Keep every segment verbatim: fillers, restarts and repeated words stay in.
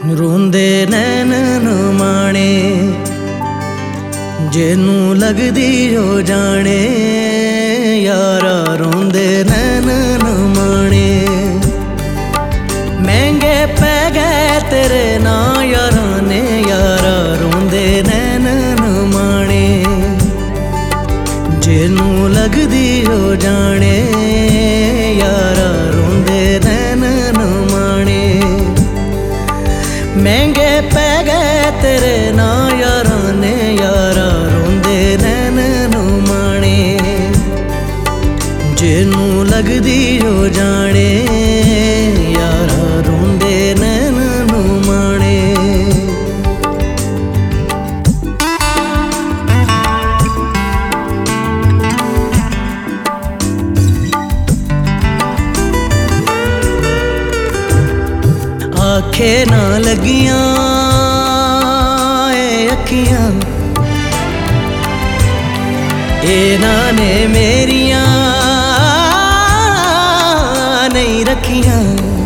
रोंदे नैन माणे जेनू लगदी हो जाने यारा रोंदे नैन माणे। महंगे पै गए तेरे ना यारा ने यारा रोंदे नैन माणे जेनू लगदी हो जाने यारा रोंदे नैन माणे। महंगे पै गए तेरे ना यारा ने यारा रोंदे नैन माणे जेनू लगदी हो जाने यारा रोंदे नैन माणे। आखे ना लगियां अखियां इन्हां ने मेरियां नहीं रखियां।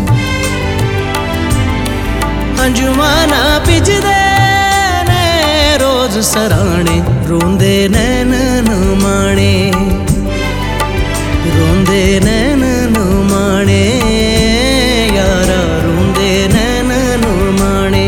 अंजुमाना पिजदे ने रोज सराणे रोंदे नैन माणे रोंदे नैन माणे यारा रोंदे नैन माणे।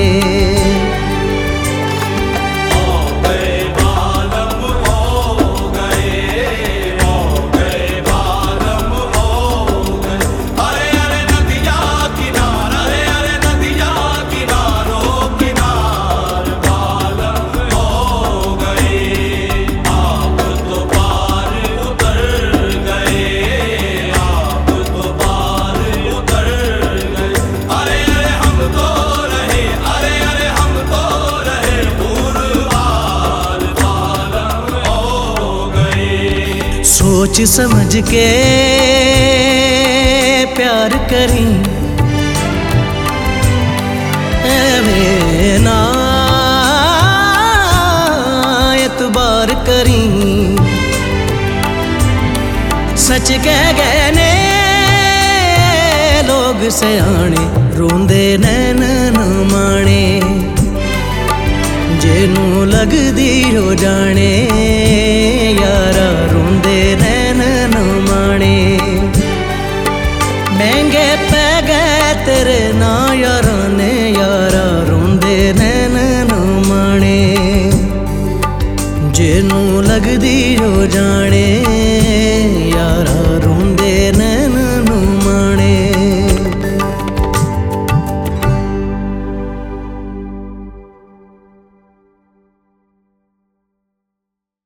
सोच समझ के प्यार करी एवें ना एतबार करी। सच कह गए ने लोग सयाने रोंदे नैन माणे जेनू लगदी हो जाने यारा रोंदे नैन माणे। महंगे पै गए तेरे ना यारा ने यारा रोंदे नैन माणे जेनू लगदी हो जाने यारा